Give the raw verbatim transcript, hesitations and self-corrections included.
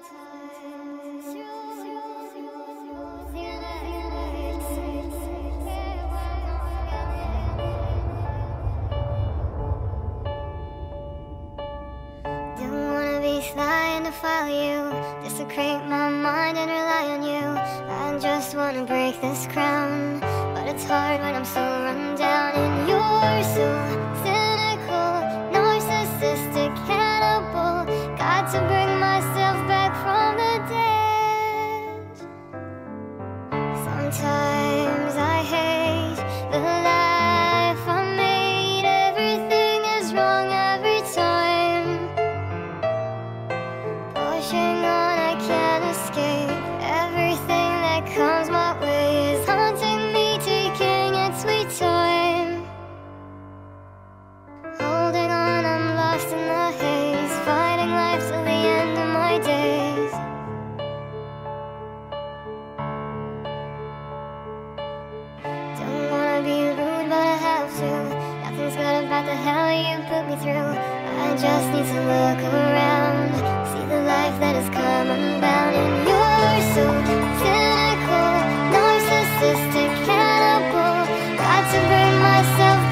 Flying to follow you, desecrate my mind and rely on you. I just wanna break this crown, but it's hard when I'm so run down. And you're so cynical, narcissistic, cannibal. Got to bring myself back from the dead. Sometimes I hate the life I made. Everything is wrong every time. Pushing on, I can't escape. Everything that comes my way is haunting me, taking its sweet time. Holding on, I'm lost in the haze, fighting life till the end of my days. Don't wanna be rude, but I have to. Nothing's good about the hell you put me through. I just need to look around, see the life that has come unbound. And you're so cynical, narcissistic, cannibal. Got to bring myself